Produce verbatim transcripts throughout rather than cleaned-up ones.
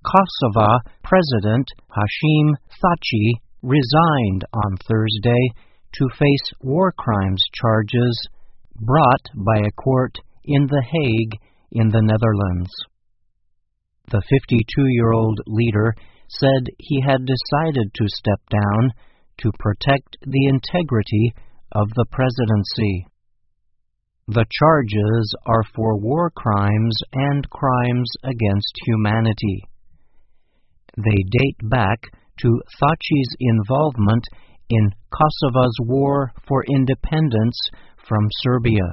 Kosovo President Hashim Thaçi resigned on Thursday to face war crimes charges brought by a court in The Hague in the Netherlands. The fifty-two-year-old leader said he had decided to step down to protect the integrity of the presidency. The charges are for war crimes and crimes against humanity. They date back to Thaçi's involvement in Kosovo's war for independence from Serbia.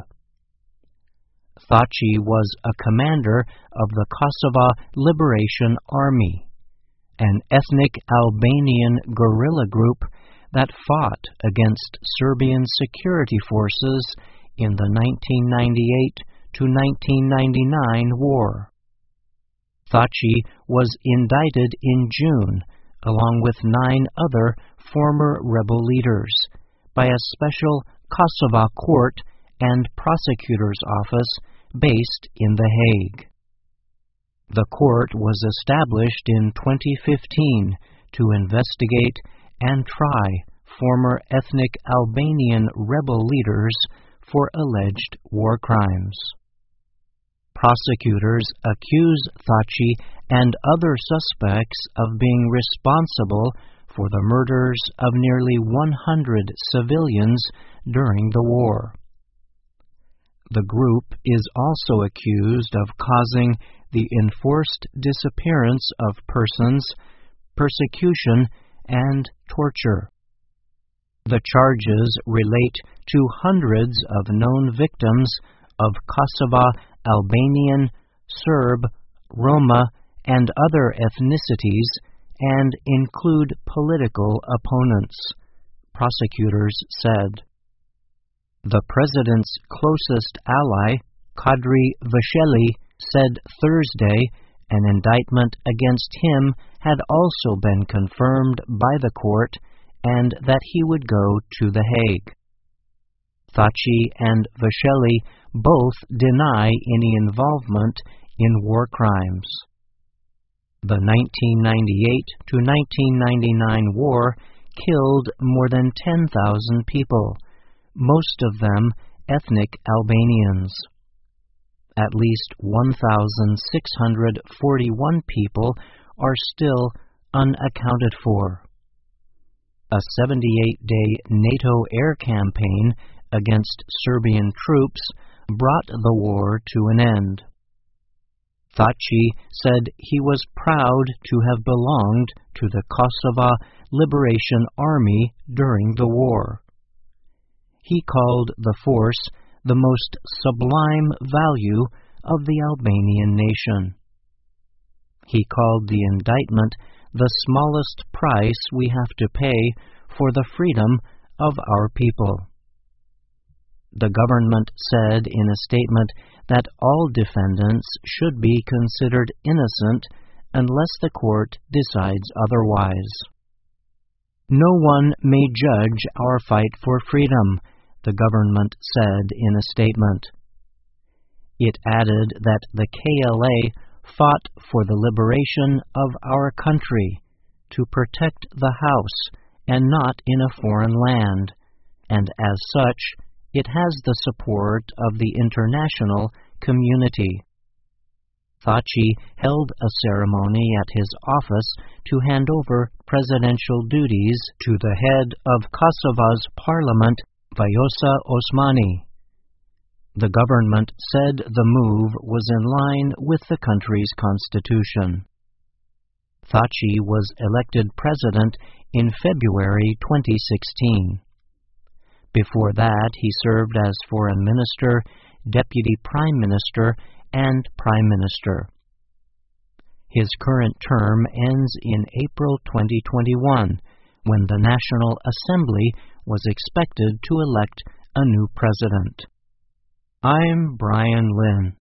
Thaçi was a commander of the Kosovo Liberation Army, an ethnic Albanian guerrilla group that fought against Serbian security forces in the nineteen ninety-eight to nineteen ninety-nine war. Thaçi was indicted in June, along with nine other former rebel leaders, by a special Kosovo court and prosecutor's office based in The Hague. The court was established in twenty fifteen to investigate and try former ethnic Albanian rebel leaders for alleged war crimes. Prosecutors accuse Thaçi and other suspects of being responsible for the murders of nearly one hundred civilians during the war. The group is also accused of causing the enforced disappearance of persons, persecution, and torture. The charges relate to hundreds of known victims of Kosovo Albanian, Serb, Roma, and other ethnicities, and include political opponents, prosecutors said. The president's closest ally, Kadri Vasheli, said Thursday an indictment against him had also been confirmed by the court and that he would go to The Hague. Thaçi and Vasheli both deny any involvement in war crimes. The nineteen ninety-eight to nineteen ninety-nine war killed more than ten thousand people, most of them ethnic Albanians. At least one thousand six hundred forty-one people are still unaccounted for. A seventy-eight day NATO air campaign against Serbian troops brought the war to an end. Thaçi said he was proud to have belonged to the Kosovo Liberation Army during the war. He called the force the most sublime value of the Albanian nation. He called the indictment the smallest price we have to pay for the freedom of our people. The government said in a statement that all defendants should be considered innocent unless the court decides otherwise. No one may judge our fight for freedom, the government said in a statement. It added that the K L A fought for the liberation of our country, to protect the house and not in a foreign land, and as such, it has the support of the international community. Thaçi held a ceremony at his office to hand over presidential duties to the head of Kosovo's parliament, Vjosa Osmani. The government said the move was in line with the country's constitution. Thaçi was elected president in February twenty sixteen. Before that, he served as foreign minister, deputy prime minister, and prime minister. His current term ends in April twenty twenty-one, when the National Assembly was expected to elect a new president. I'm Brian Lynn.